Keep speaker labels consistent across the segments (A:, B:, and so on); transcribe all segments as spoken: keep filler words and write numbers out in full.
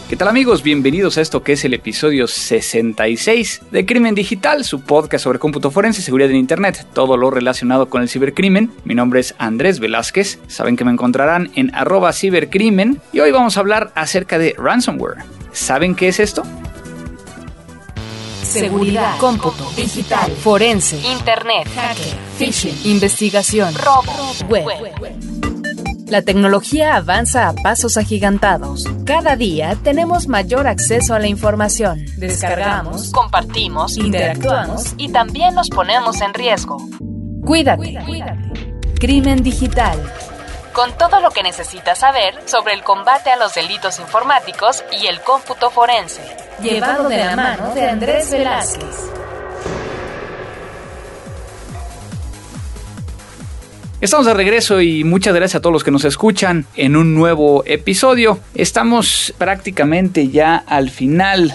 A: ¿Qué tal amigos? Bienvenidos a esto que es el episodio sesenta y seis de Crimen Digital, su podcast sobre cómputo forense, seguridad en internet, todo lo relacionado con el cibercrimen. Mi nombre es Andrés Velázquez, saben que me encontrarán en arroba cibercrimen y hoy vamos a hablar acerca de ransomware. ¿Saben qué es esto?
B: Seguridad, cómputo, digital, forense, internet, hacker, phishing, investigación, robo, web. La tecnología avanza a pasos agigantados. Cada día tenemos mayor acceso a la información. Descargamos, compartimos, interactuamos y también nos ponemos en riesgo. Cuídate. Crimen Digital. Con todo lo que necesitas saber sobre el combate a los delitos informáticos y el cómputo forense. Llevado de la mano de Andrés Velázquez.
A: Estamos de regreso y muchas gracias a todos los que nos escuchan en un nuevo episodio. Estamos prácticamente ya al final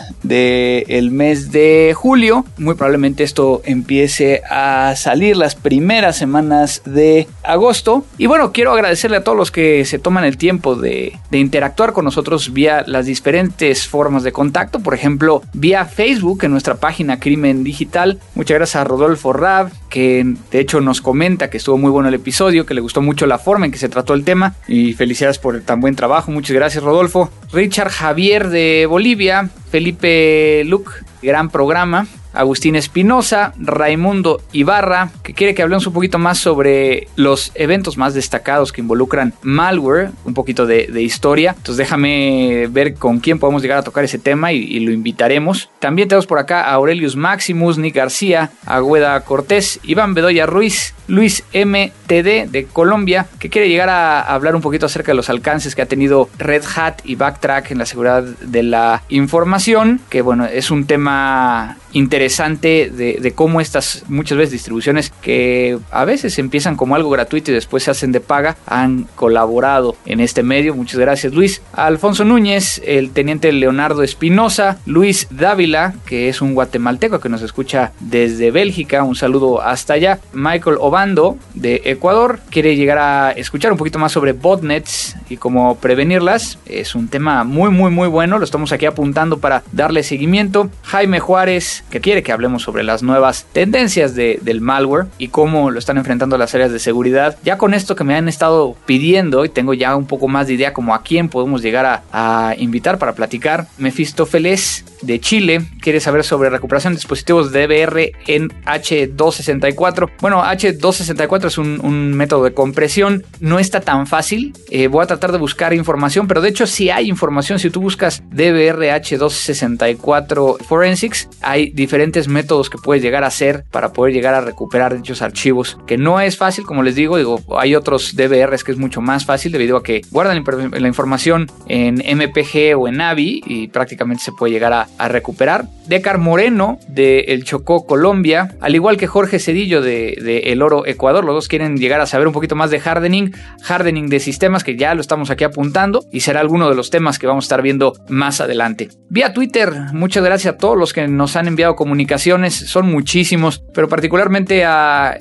A: del mes de julio. Muy probablemente esto empiece a salir las primeras semanas de agosto. Y bueno, quiero agradecerle a todos los que se toman el tiempo de, de interactuar con nosotros vía las diferentes formas de contacto. Por ejemplo, vía Facebook en nuestra página Crimen Digital. Muchas gracias a Rodolfo Rab, que de hecho nos comenta que estuvo muy bueno el episodio. Que le gustó mucho la forma en que se trató el tema y felicidades por el tan buen trabajo. Muchas gracias, Rodolfo. Richard Javier de Bolivia, Felipe Luc, gran programa. Agustín Espinosa, Raimundo Ibarra, que quiere que hablemos un poquito más sobre los eventos más destacados que involucran malware, un poquito de, de historia. Entonces déjame ver con quién podemos llegar a tocar ese tema y, y lo invitaremos. También tenemos por acá a Aurelius Maximus, Nick García, Agüeda Cortés, Iván Bedoya Ruiz, Luis M T D de Colombia, que quiere llegar a hablar un poquito acerca de los alcances que ha tenido Red Hat y Backtrack en la seguridad de la información, que bueno, es un tema interesante de, de cómo estas muchas veces distribuciones que a veces empiezan como algo gratuito y después se hacen de paga han colaborado en este medio. Muchas gracias, Luis. Alfonso Núñez, el teniente Leonardo Espinosa, Luis Dávila, que es un guatemalteco que nos escucha desde Bélgica, un saludo hasta allá. Michael Obando de Ecuador quiere llegar a escuchar un poquito más sobre botnets y cómo prevenirlas. Es un tema muy muy muy bueno, lo estamos aquí apuntando para darle seguimiento. Jaime Juárez, que quiere que hablemos sobre las nuevas tendencias de, del malware y cómo lo están enfrentando las áreas de seguridad. Ya con esto que me han estado pidiendo y tengo ya un poco más de idea como a quién podemos llegar a, a invitar para platicar. Mefistófeles de Chile quiere saber sobre recuperación de dispositivos D V R en H doscientos sesenta y cuatro. Bueno, H doscientos sesenta y cuatro es un, un método de compresión, no está tan fácil. Eh, voy a tratar de buscar información, pero de hecho sí hay información. Si tú buscas D V R H doscientos sesenta y cuatro Forensics, hay diferentes métodos que puedes llegar a hacer para poder llegar a recuperar dichos archivos, que no es fácil, como les digo, digo hay otros D V Rs que es mucho más fácil debido a que guardan la información en M P G o en A V I y prácticamente se puede llegar a, a recuperar. Decar Moreno de El Chocó, Colombia, al igual que Jorge Cedillo de, de El Oro, Ecuador, los dos quieren llegar a saber un poquito más de hardening, hardening de sistemas, que ya lo estamos aquí apuntando y será alguno de los temas que vamos a estar viendo más adelante. Vía Twitter, muchas gracias a todos los que nos han enviado comunicaciones, son muchísimos, pero particularmente a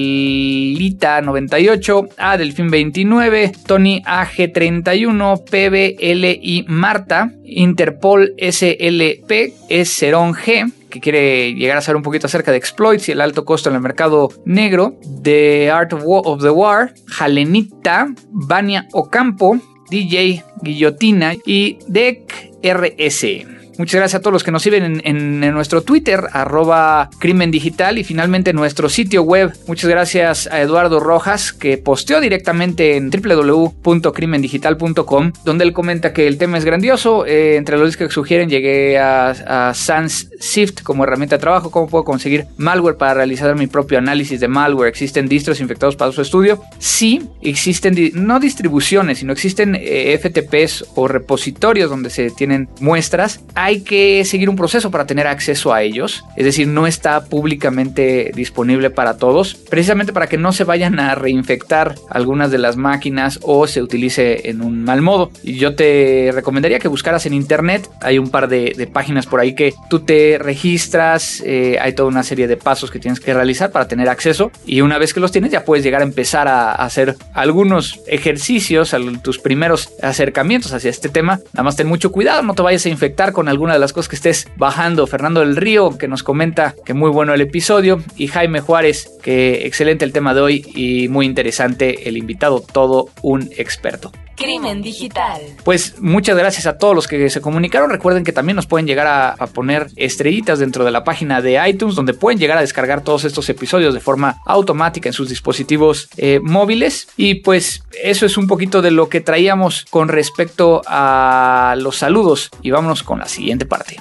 A: Elita noventa y ocho, a Delfín veintinueve, Tony A G treinta y uno, P B L y Marta, Interpol S L P, es Cerón G, que quiere llegar a saber un poquito acerca de exploits y el alto costo en el mercado negro, The Art of the War, Jalenita, Vania Ocampo, D J Guillotina y Dec R S. Muchas gracias a todos los que nos siguen en, en, en nuestro Twitter, arroba Crimen Digital, y finalmente nuestro sitio web. Muchas gracias a Eduardo Rojas, que posteó directamente en doble u doble u doble u punto crimen digital punto com, donde él comenta que el tema es grandioso. Eh, entre los que sugieren, llegué a, a Sans Sift como herramienta de trabajo. ¿Cómo puedo conseguir malware para realizar mi propio análisis de malware? ¿Existen distros infectados para su estudio? Sí, existen, di- no distribuciones, sino existen eh, F T Ps o repositorios donde se tienen muestras. hay que seguir un proceso para tener acceso a ellos. Es decir, no está públicamente disponible para todos, precisamente para que no se vayan a reinfectar algunas de las máquinas o se utilice en un mal modo. Y yo te recomendaría que buscaras en internet. Hay un par de, de páginas por ahí que tú te registras, eh, hay toda una serie de pasos que tienes que realizar para tener acceso, y una vez que los tienes ya puedes llegar a empezar a, a hacer algunos ejercicios, a tus primeros acercamientos hacia este tema. Nada más ten mucho cuidado, no te vayas a infectar con alguna de las cosas que estés bajando. Fernando del Río, que nos comenta que muy bueno el episodio, y Jaime Juárez, que excelente el tema de hoy y muy interesante el invitado, todo un experto.
B: Crimen Digital.
A: Pues muchas gracias a todos los que se comunicaron. Recuerden que también nos pueden llegar a, a poner estrellitas dentro de la página de iTunes, donde pueden llegar a descargar todos estos episodios de forma automática en sus dispositivos eh, móviles. Y pues eso es un poquito de lo que traíamos con respecto a los saludos. Y vámonos con la siguiente parte.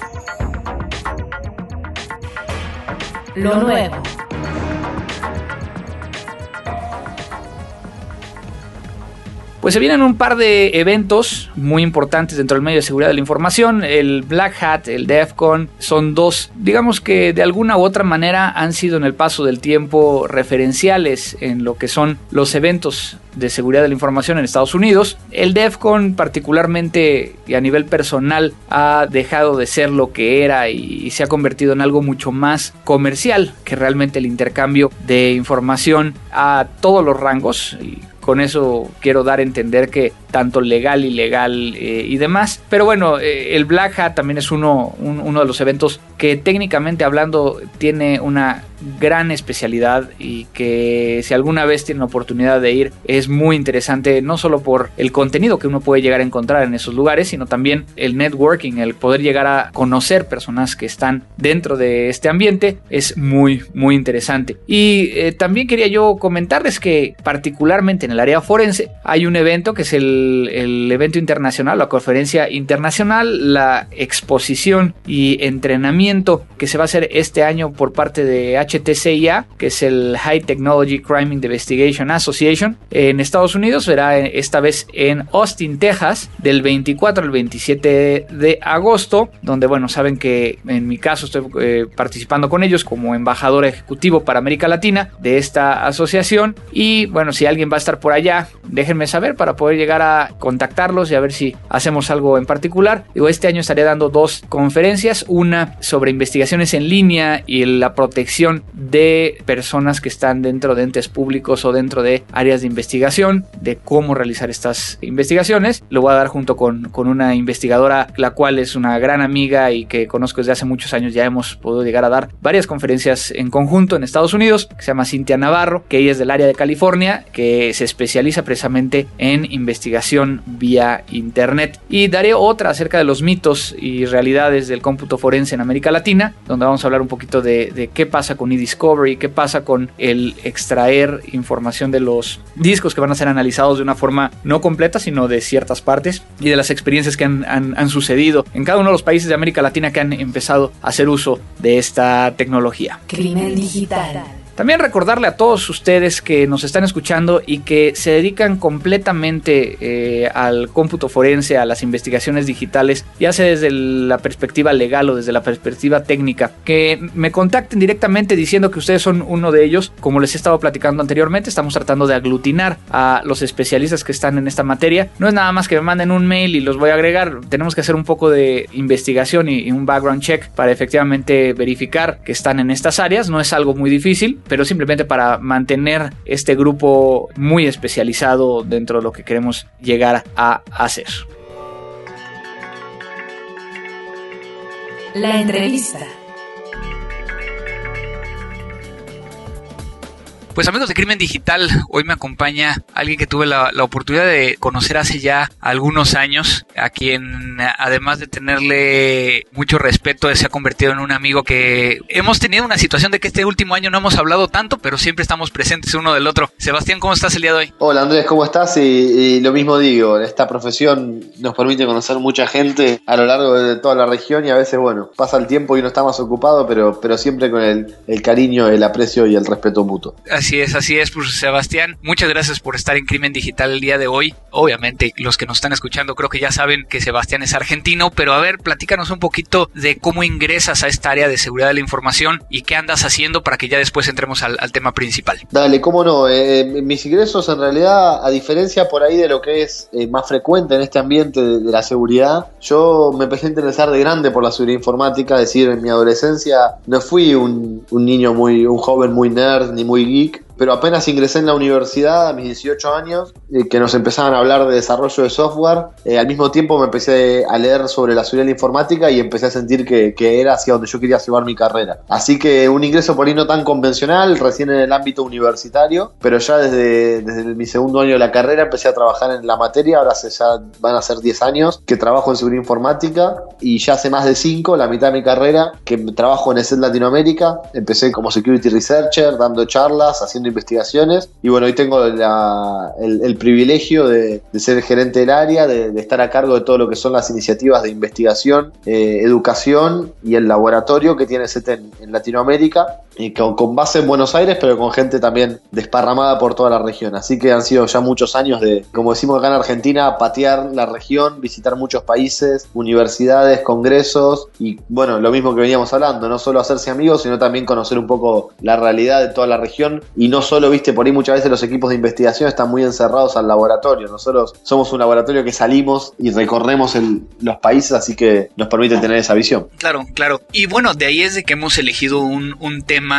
B: Lo nuevo.
A: Pues se vienen un par de eventos muy importantes dentro del medio de seguridad de la información. El Black Hat, el DEF CON, son dos, digamos que de alguna u otra manera han sido en el paso del tiempo referenciales en lo que son los eventos de seguridad de la información en Estados Unidos. El DEF CON particularmente y a nivel personal ha dejado de ser lo que era y se ha convertido en algo mucho más comercial que realmente el intercambio de información a todos los rangos. Y con eso quiero dar a entender que tanto legal, ilegal eh, y demás. Pero bueno, eh, el Black Hat también es uno, un, uno de los eventos que técnicamente hablando tiene una gran especialidad y que si alguna vez tienen oportunidad de ir es muy interesante, no solo por el contenido que uno puede llegar a encontrar en esos lugares, sino también el networking, el poder llegar a conocer personas que están dentro de este ambiente es muy muy interesante. Y eh, también quería yo comentarles que particularmente en el área forense hay un evento que es el, el evento internacional, la conferencia internacional, la exposición y entrenamiento que se va a hacer este año por parte de H T C I A, que es el High Technology Crime Investigation Association en Estados Unidos. Será esta vez en Austin, Texas, del veinticuatro al veintisiete de agosto, donde bueno, saben que en mi caso estoy eh, participando con ellos como embajador ejecutivo para América Latina de esta asociación. Y bueno, si alguien va a estar por allá, déjenme saber para poder llegar a contactarlos y a ver si hacemos algo en particular. Digo, este año estaré dando dos conferencias, una sobre investigaciones en línea y la protección de personas que están dentro de entes públicos o dentro de áreas de investigación, de cómo realizar estas investigaciones. Lo voy a dar junto con, con una investigadora, la cual es una gran amiga y que conozco desde hace muchos años. Ya hemos podido llegar a dar varias conferencias en conjunto en Estados Unidos, que se llama Cintia Navarro, que ella es del área de California, que se especializa precisamente en investigación vía internet. Y daré otra acerca de los mitos y realidades del cómputo forense en América Latina, donde vamos a hablar un poquito de, de qué pasa con eDiscovery, qué pasa con el extraer información de los discos que van a ser analizados de una forma no completa, sino de ciertas partes, y de las experiencias que han, han, han sucedido en cada uno de los países de América Latina que han empezado a hacer uso de esta tecnología.
B: Crimen Digital.
A: También recordarle a todos ustedes que nos están escuchando y que se dedican completamente eh, al cómputo forense, a las investigaciones digitales, ya sea desde la perspectiva legal o desde la perspectiva técnica, que me contacten directamente diciendo que ustedes son uno de ellos. Como les he estado platicando anteriormente, estamos tratando de aglutinar a los especialistas que están en esta materia. No es nada más que me manden un mail y los voy a agregar. Tenemos que hacer un poco de investigación y, y un background check para efectivamente verificar que están en estas áreas. No es algo muy difícil, pero simplemente para mantener este grupo muy especializado dentro de lo que queremos llegar a hacer.
B: La entrevista.
A: Pues amigos de Crimen Digital, hoy me acompaña alguien que tuve la, la oportunidad de conocer hace ya algunos años, a quien además de tenerle mucho respeto se ha convertido en un amigo que hemos tenido una situación de que este último año no hemos hablado tanto, pero siempre estamos presentes uno del otro. Sebastián, ¿cómo estás el día de hoy?
C: Hola Andrés, ¿cómo estás? Y, y lo mismo digo, esta profesión nos permite conocer mucha gente a lo largo de toda la región y a veces, bueno, pasa el tiempo y uno está más ocupado, pero, pero siempre con el, el cariño, el aprecio y el respeto mutuo.
A: Así Así es, así es, pues Sebastián, muchas gracias por estar en Crimen Digital el día de hoy. Obviamente, los que nos están escuchando creo que ya saben que Sebastián es argentino, pero a ver, platícanos un poquito de cómo ingresas a esta área de seguridad de la información y qué andas haciendo para que ya después entremos al, al tema principal.
C: Dale, cómo no, eh, mis ingresos en realidad, a diferencia por ahí de lo que es eh, más frecuente en este ambiente de, de la seguridad, yo me empecé a interesar de grande por la seguridad informática, es decir, en mi adolescencia no fui un, un niño muy, un joven muy nerd ni muy geek, pero apenas ingresé en la universidad a mis dieciocho años, eh, que nos empezaban a hablar de desarrollo de software, eh, al mismo tiempo me empecé a leer sobre la seguridad de la informática y empecé a sentir que, que era hacia donde yo quería llevar mi carrera. Así que un ingreso por ahí no tan convencional, recién en el ámbito universitario, pero ya desde, desde mi segundo año de la carrera empecé a trabajar en la materia, ahora hace ya van a ser diez años que trabajo en seguridad informática y ya hace más de cinco, la mitad de mi carrera, que trabajo en E S E T Latinoamérica. Empecé como Security Researcher, dando charlas, haciendo investigaciones y bueno, hoy tengo la, el, el privilegio de, de ser gerente del área, de, de estar a cargo de todo lo que son las iniciativas de investigación, eh, educación y el laboratorio que tiene E S E T en, en Latinoamérica, y con, con base en Buenos Aires, pero con gente también desparramada por toda la región. Así que han sido ya muchos años de, como decimos acá en Argentina, patear la región, visitar muchos países, universidades, congresos y bueno, lo mismo que veníamos hablando, no solo hacerse amigos, sino también conocer un poco la realidad de toda la región y no solo, viste, por ahí muchas veces los equipos de investigación están muy encerrados al laboratorio. Nosotros somos un laboratorio que salimos y recorremos el, los países, así que nos permite tener esa visión.
A: Claro, claro. Y bueno, de ahí es de que hemos elegido un, un tema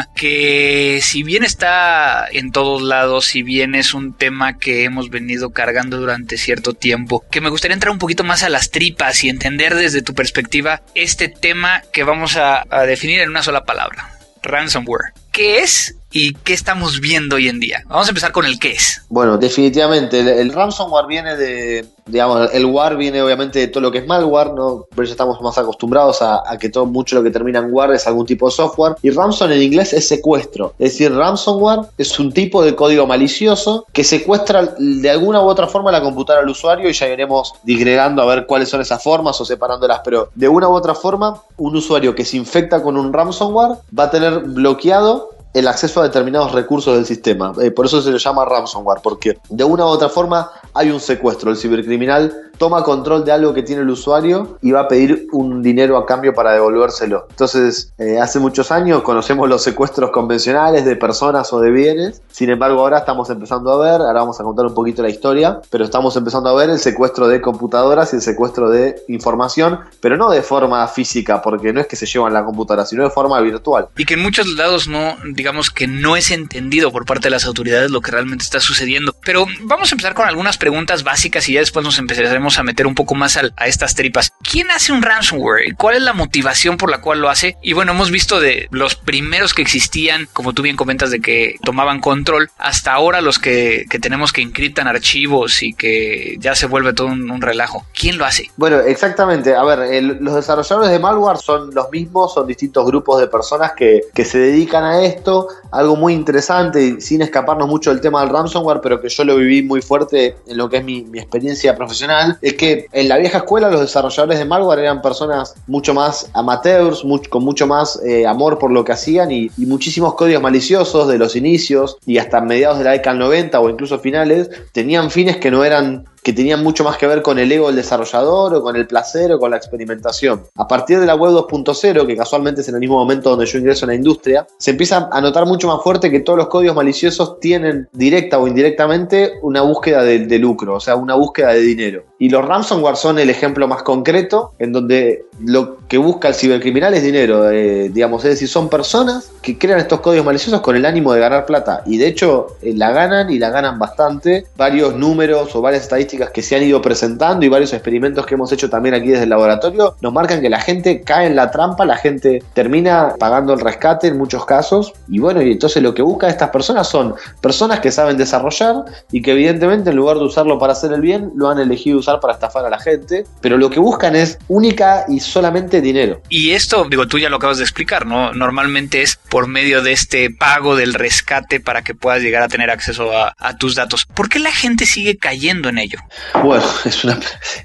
A: que si bien está en todos lados, si bien es un tema que hemos venido cargando durante cierto tiempo, que me gustaría entrar un poquito más a las tripas y entender desde tu perspectiva este tema que vamos a, a definir en una sola palabra: ransomware. ¿Qué es y qué estamos viendo hoy en día? Vamos a empezar con el qué es.
C: Bueno, definitivamente, el, el ransomware viene de, digamos, el war viene obviamente de todo lo que es malware, ¿no? Por eso estamos más acostumbrados a, a que todo mucho lo que termina en war es algún tipo de software. Y ransom en inglés es secuestro. Es decir, ransomware es un tipo de código malicioso que secuestra de alguna u otra forma la computadora del usuario, y ya iremos disgregando a ver cuáles son esas formas o separándolas, pero de una u otra forma, un usuario que se infecta con un ransomware va a tener bloqueado el acceso a determinados recursos del sistema. Eh, por eso se le llama ransomware, porque de una u otra forma hay un secuestro. El cibercriminal toma control de algo que tiene el usuario y va a pedir un dinero a cambio para devolvérselo. Entonces, eh, hace muchos años conocemos los secuestros convencionales de personas o de bienes. Sin embargo, ahora estamos empezando a ver, ahora vamos a contar un poquito la historia, pero estamos empezando a ver el secuestro de computadoras y el secuestro de información, pero no de forma física, porque no es que se llevan la computadora, sino de forma virtual.
A: Y que en muchos lados no, digamos que no es entendido por parte de las autoridades lo que realmente está sucediendo. Pero vamos a empezar con algunas preguntas básicas y ya después nos empezaremos a meter un poco más a, a estas tripas. ¿Quién hace un ransomware? ¿Cuál es la motivación por la cual lo hace? Y bueno, hemos visto de los primeros que existían, como tú bien comentas, de que tomaban control, hasta ahora los que, que tenemos que encriptan archivos y que ya se vuelve todo un, un relajo. ¿Quién lo hace?
C: Bueno, exactamente. A ver, el, los desarrolladores de malware son los mismos, son distintos grupos de personas que, que se dedican a esto. Algo muy interesante, y sin escaparnos mucho del tema del ransomware, pero que yo lo viví muy fuerte en lo que es mi, mi experiencia profesional, es que en la vieja escuela los desarrolladores de malware eran personas mucho más amateurs, mucho, con mucho más eh, amor por lo que hacían y, y muchísimos códigos maliciosos de los inicios y hasta mediados de la década del noventa o incluso finales, tenían fines que no eran... que tenían mucho más que ver con el ego del desarrollador o con el placer o con la experimentación. A partir de la web dos punto cero, que casualmente es en el mismo momento donde yo ingreso en la industria, se empieza a notar mucho más fuerte que todos los códigos maliciosos tienen directa o indirectamente una búsqueda de, de lucro, o sea, una búsqueda de dinero. Y los ransomware son el ejemplo más concreto en donde lo que busca el cibercriminal es dinero, eh, digamos, es decir, son personas que crean estos códigos maliciosos con el ánimo de ganar plata y de hecho eh, la ganan y la ganan bastante. Varios números o varias estadísticas que se han ido presentando y varios experimentos que hemos hecho también aquí desde el laboratorio nos marcan que la gente cae en la trampa, la gente termina pagando el rescate en muchos casos y bueno, y entonces lo que buscan estas personas son personas que saben desarrollar y que evidentemente en lugar de usarlo para hacer el bien lo han elegido usar para estafar a la gente, pero lo que buscan es única y solamente dinero.
A: Y esto, digo, tú ya lo acabas de explicar, ¿no? Normalmente es por medio de este pago del rescate para que puedas llegar a tener acceso a, a tus datos. ¿Por qué la gente sigue cayendo en ello? dispositivo?
C: Bueno, es una...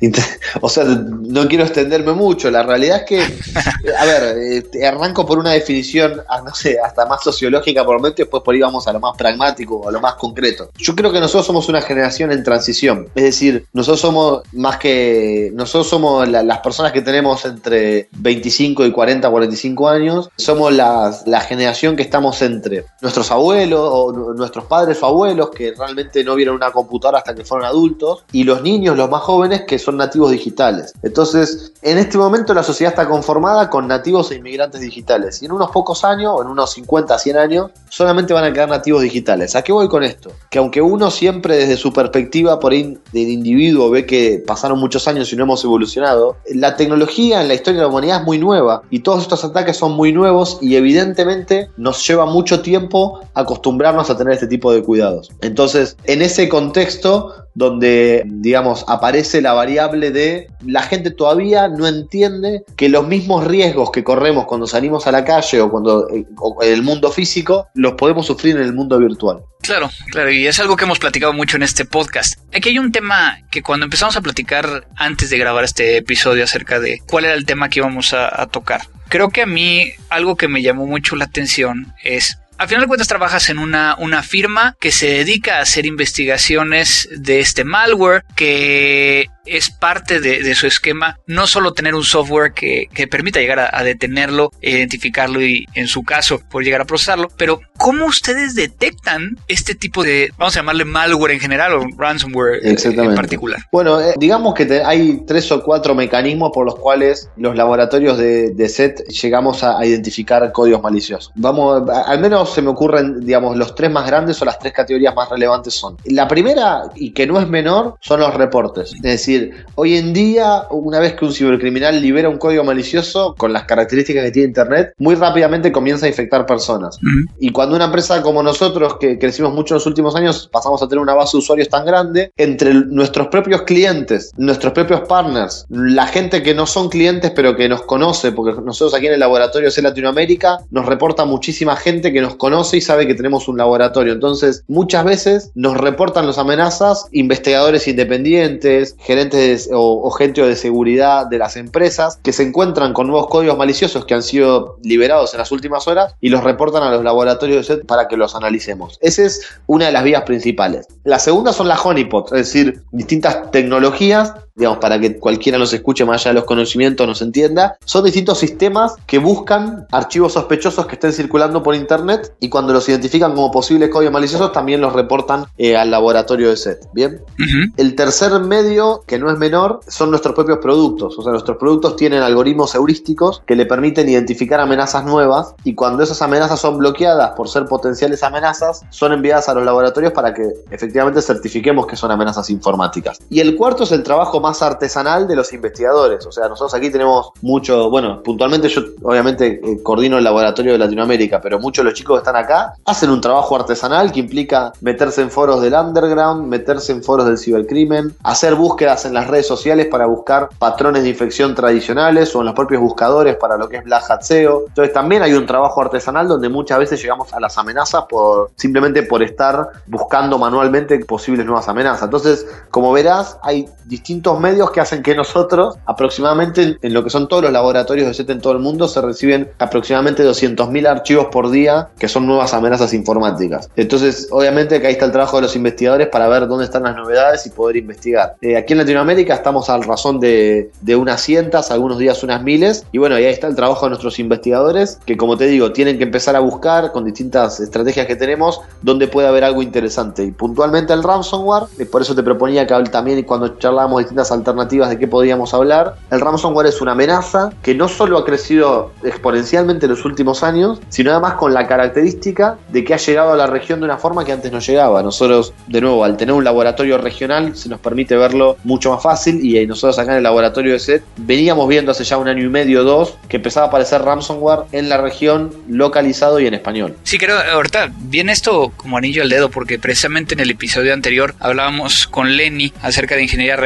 C: O sea, no quiero extenderme mucho. La realidad es que, a ver, eh, arranco por una definición, no sé, hasta más sociológica por el momento, y después por ahí vamos a lo más pragmático, a lo más concreto. Yo creo que nosotros somos una generación en transición. Es decir, nosotros somos más que... Nosotros somos la, las personas que tenemos entre veinticinco y cuarenta, cuarenta y cinco años. Somos las, la generación que estamos entre nuestros abuelos o nuestros padres o abuelos que realmente no vieron una computadora hasta que fueron adultos, y los niños, los más jóvenes, que son nativos digitales. Entonces, en este momento la sociedad está conformada con nativos e inmigrantes digitales, y en unos pocos años, o en unos cincuenta, cien años, solamente van a quedar nativos digitales. ¿A qué voy con esto? Que aunque uno siempre desde su perspectiva por ahí del individuo ve que pasaron muchos años y no hemos evolucionado, la tecnología en la historia de la humanidad es muy nueva, y todos estos ataques son muy nuevos, y evidentemente nos lleva mucho tiempo acostumbrarnos a tener este tipo de cuidados. Entonces, en ese contexto donde, digamos, aparece la variable de la gente todavía no entiende que los mismos riesgos que corremos cuando salimos a la calle o cuando o en el mundo físico los podemos sufrir en el mundo virtual.
A: Claro, claro, y es algo que hemos platicado mucho en este podcast. Aquí hay un tema que cuando empezamos a platicar antes de grabar este episodio acerca de cuál era el tema que íbamos a, a tocar, creo que a mí algo que me llamó mucho la atención es... Al final de cuentas trabajas en una, una firma que se dedica a hacer investigaciones de este malware, que es parte de, de su esquema, no solo tener un software que, que permita llegar a, a detenerlo, identificarlo y, en su caso, poder llegar a procesarlo, pero ¿cómo ustedes detectan este tipo de, vamos a llamarle malware en general o ransomware en particular?
C: Bueno, eh, digamos que te, hay tres o cuatro mecanismos por los cuales los laboratorios de, de S E T llegamos a, a identificar códigos maliciosos. Vamos, a, al menos se me ocurren, digamos, los tres más grandes o las tres categorías más relevantes son. La primera, y que no es menor, son los reportes. Es decir, hoy en día, una vez que un cibercriminal libera un código malicioso con las características que tiene Internet, muy rápidamente comienza a infectar personas. Uh-huh. Y cuando una empresa como nosotros, que crecimos mucho en los últimos años, pasamos a tener una base de usuarios tan grande, entre nuestros propios clientes, nuestros propios partners, la gente que no son clientes pero que nos conoce, porque nosotros aquí en el laboratorio C Latinoamérica nos reporta muchísima gente que nos conoce y sabe que tenemos un laboratorio. Entonces, muchas veces nos reportan las amenazas investigadores independientes, gerentes O, o gente de seguridad de las empresas que se encuentran con nuevos códigos maliciosos que han sido liberados en las últimas horas y los reportan a los laboratorios de S E T para que los analicemos. Esa es una de las vías principales. La segunda son las honeypots, es decir, distintas tecnologías, digamos, para que cualquiera nos escuche más allá de los conocimientos, nos entienda. Son distintos sistemas que buscan archivos sospechosos que estén circulando por internet, y cuando los identifican como posibles códigos maliciosos también los reportan eh, al laboratorio de S E T. ¿Bien? Uh-huh. El tercer medio, que no es menor, son nuestros propios productos. O sea, nuestros productos tienen algoritmos heurísticos que le permiten identificar amenazas nuevas, y cuando esas amenazas son bloqueadas por ser potenciales amenazas, son enviadas a los laboratorios para que efectivamente certifiquemos que son amenazas informáticas. Y el cuarto es el trabajo más artesanal de los investigadores. O sea, nosotros aquí tenemos mucho, bueno, puntualmente yo obviamente eh, coordino el laboratorio de Latinoamérica, pero muchos de los chicos que están acá hacen un trabajo artesanal que implica meterse en foros del underground, meterse en foros del cibercrimen, hacer búsquedas en las redes sociales para buscar patrones de infección tradicionales, o en los propios buscadores para lo que es Black Hat S E O. Entonces también hay un trabajo artesanal donde muchas veces llegamos a las amenazas por simplemente por estar buscando manualmente posibles nuevas amenazas. Entonces, como verás, hay distintos medios que hacen que nosotros, aproximadamente en lo que son todos los laboratorios de S E T en todo el mundo, se reciben aproximadamente doscientos mil archivos por día que son nuevas amenazas informáticas. Entonces, obviamente que ahí está el trabajo de los investigadores para ver dónde están las novedades y poder investigar. Eh, aquí en Latinoamérica estamos al razón de, de unas cientas, algunos días unas miles, y bueno, y ahí está el trabajo de nuestros investigadores, que como te digo, tienen que empezar a buscar con distintas estrategias que tenemos dónde puede haber algo interesante. Y puntualmente el ransomware, y por eso te proponía que también cuando charlábamos distintas alternativas de qué podíamos hablar, el ransomware es una amenaza que no solo ha crecido exponencialmente en los últimos años, sino además con la característica de que ha llegado a la región de una forma que antes no llegaba. Nosotros, de nuevo, al tener un laboratorio regional, se nos permite verlo mucho más fácil, y nosotros acá en el laboratorio de S E T veníamos viendo hace ya un año y medio o dos que empezaba a aparecer ransomware en la región, localizado y en español.
A: Sí, creo, ahorita viene esto como anillo al dedo, porque precisamente en el episodio anterior hablábamos con Lenny acerca de ingeniería reversa de malware,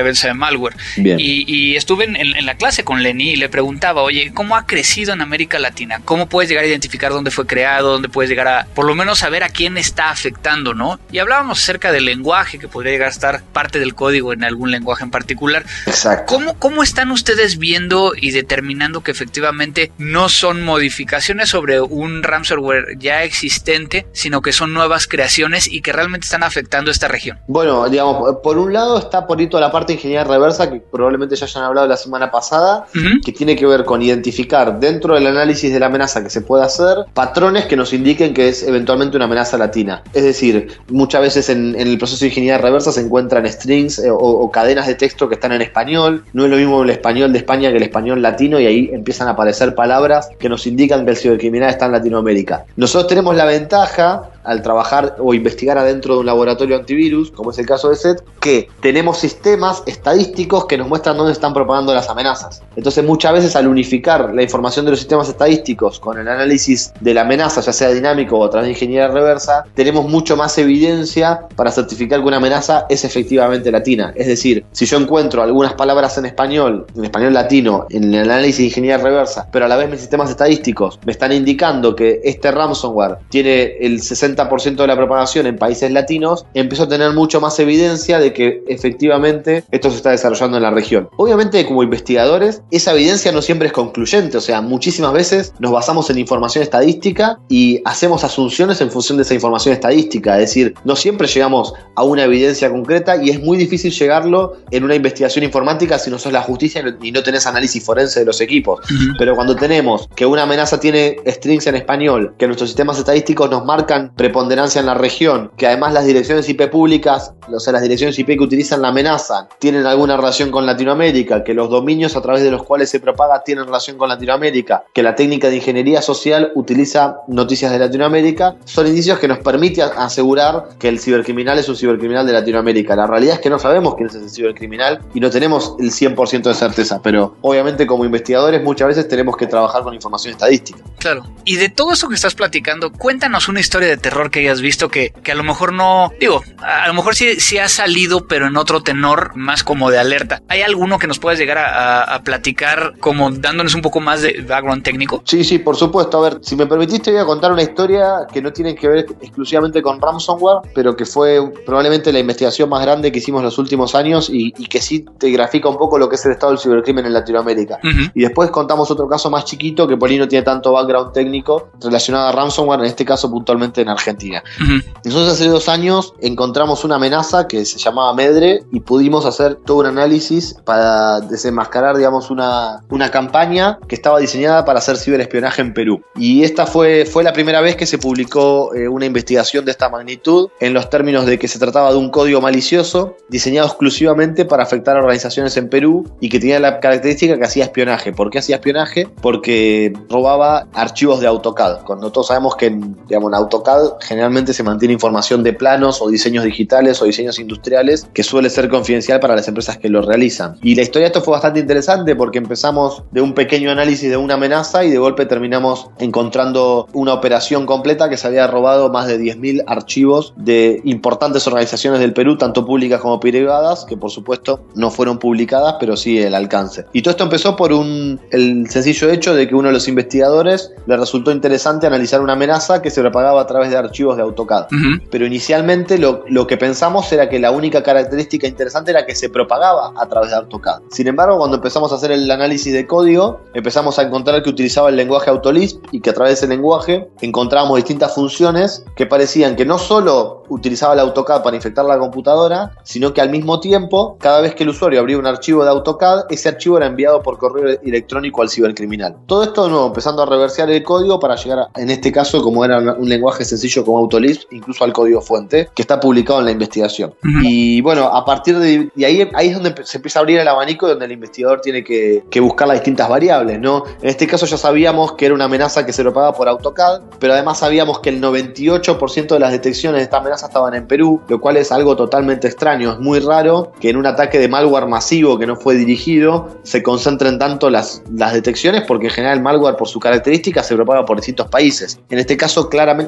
A: malware.
C: Bien.
A: Y, y estuve en, en, en la clase con Lenny y le preguntaba, oye, ¿cómo ha crecido en América Latina? ¿Cómo puedes llegar a identificar dónde fue creado? ¿Dónde puedes llegar a, por lo menos, saber a quién está afectando, ¿no? Y hablábamos acerca del lenguaje, que podría llegar a estar parte del código en algún lenguaje en particular.
C: Exacto.
A: ¿Cómo, cómo están ustedes viendo y determinando que efectivamente no son modificaciones sobre un ransomware ya existente, sino que son nuevas creaciones y que realmente están afectando esta región?
C: Bueno, digamos, por un lado está por ahí toda la parte de ingeniería reversa, que probablemente ya hayan hablado la semana pasada, uh-huh. que tiene que ver con identificar dentro del análisis de la amenaza que se puede hacer patrones que nos indiquen que es eventualmente una amenaza latina. Es decir, muchas veces en, en el proceso de ingeniería reversa se encuentran strings eh, o, o cadenas de texto que están en español. No es lo mismo el español de España que el español latino, y ahí empiezan a aparecer palabras que nos indican que el cibercriminal está en Latinoamérica. Nosotros tenemos la ventaja, al trabajar o investigar adentro de un laboratorio antivirus, como es el caso de SET, que tenemos sistemas estadísticos que nos muestran dónde están propagando las amenazas. Entonces, muchas veces al unificar la información de los sistemas estadísticos con el análisis de la amenaza, ya sea dinámico o a través de ingeniería reversa, tenemos mucho más evidencia para certificar que una amenaza es efectivamente latina. Es decir, si yo encuentro algunas palabras en español, en español latino, en el análisis de ingeniería reversa, pero a la vez mis sistemas estadísticos me están indicando que este ransomware tiene el sesenta por ciento de la propagación en países latinos, empiezo a tener mucho más evidencia de que efectivamente esto se está desarrollando en la región. Obviamente, como investigadores, esa evidencia no siempre es concluyente, o sea, muchísimas veces nos basamos en información estadística y hacemos asunciones en función de esa información estadística, es decir, no siempre llegamos a una evidencia concreta y es muy difícil llegarlo en una investigación informática si no sos la justicia y no tenés análisis forense de los equipos. Uh-huh. Pero cuando tenemos que una amenaza tiene strings en español, que nuestros sistemas estadísticos nos marcan preponderancia en la región, que además las direcciones I P públicas, o sea, las direcciones I P que utilizan la amenaza tienen alguna relación con Latinoamérica, que los dominios a través de los cuales se propaga tienen relación con Latinoamérica, que la técnica de ingeniería social utiliza noticias de Latinoamérica, son indicios que nos permiten asegurar que el cibercriminal es un cibercriminal de Latinoamérica. La realidad es que no sabemos quién es ese cibercriminal y no tenemos el cien por ciento de certeza, pero obviamente como investigadores muchas veces tenemos que trabajar con información estadística.
A: Claro. Y de todo eso que estás platicando, cuéntanos una historia de terror que hayas visto que, que a lo mejor no, digo, a lo mejor sí, sí ha salido, pero en otro tenor más como de alerta. ¿Hay alguno que nos puedas llegar a, a, a platicar como dándonos un poco más de background técnico?
C: Sí, sí, por supuesto. A ver, si me permitiste voy a contar una historia que no tiene que ver exclusivamente con ransomware, pero que fue probablemente la investigación más grande que hicimos en los últimos años y, y que sí te grafica un poco lo que es el estado del cibercrimen en Latinoamérica. Uh-huh. Y después contamos otro caso más chiquito que por ahí no tiene tanto background técnico relacionado a ransomware, en este caso puntualmente en Argentina. Uh-huh. Nosotros hace dos años encontramos una amenaza que se llamaba Medre y pudimos hacer todo un análisis para desenmascarar, digamos, una, una campaña que estaba diseñada para hacer ciberespionaje en Perú. Y esta fue, fue la primera vez que se publicó eh, una investigación de esta magnitud en los términos de que se trataba de un código malicioso diseñado exclusivamente para afectar a organizaciones en Perú y que tenía la característica que hacía espionaje. ¿Por qué hacía espionaje? Porque robaba archivos de AutoCAD. Cuando todos sabemos que en, digamos, en AutoCAD generalmente se mantiene información de planos o diseños digitales o diseños industriales que suele ser confidencial para las empresas que lo realizan. Y la historia de esto fue bastante interesante porque empezamos de un pequeño análisis de una amenaza y de golpe terminamos encontrando una operación completa que se había robado más de diez mil archivos de importantes organizaciones del Perú, tanto públicas como privadas, que por supuesto no fueron publicadas, pero sí el alcance. Y todo esto empezó por un, el sencillo hecho de que uno de los investigadores le resultó interesante analizar una amenaza que se propagaba a través de archivos de AutoCAD. Uh-huh. Pero inicialmente lo, lo que pensamos era que la única característica interesante era que se propagaba a través de AutoCAD. Sin embargo, cuando empezamos a hacer el análisis de código, empezamos a encontrar que utilizaba el lenguaje Autolisp y que a través de ese lenguaje encontrábamos distintas funciones que parecían que no solo utilizaba el AutoCAD para infectar la computadora, sino que al mismo tiempo, cada vez que el usuario abría un archivo de AutoCAD, ese archivo era enviado por correo electrónico al cibercriminal. Todo esto de nuevo, empezando a reversear el código para llegar, a, en este caso, como era un lenguaje sencillo como Autolisp, incluso al código fuente, que está publicado en la investigación. Uh-huh. Y bueno, a partir de, de ahí, ahí es donde se empieza a abrir el abanico, donde el investigador tiene que, que buscar las distintas variables, ¿no? En este caso ya sabíamos que era una amenaza que se propagaba por AutoCAD, pero además sabíamos que el noventa y ocho por ciento de las detecciones de esta amenaza estaban en Perú, lo cual es algo totalmente extraño. Es muy raro que en un ataque de malware masivo que no fue dirigido se concentren tanto las, las detecciones, porque en general el malware por su característica se propaga por distintos países. En este caso claramente estábamos hablando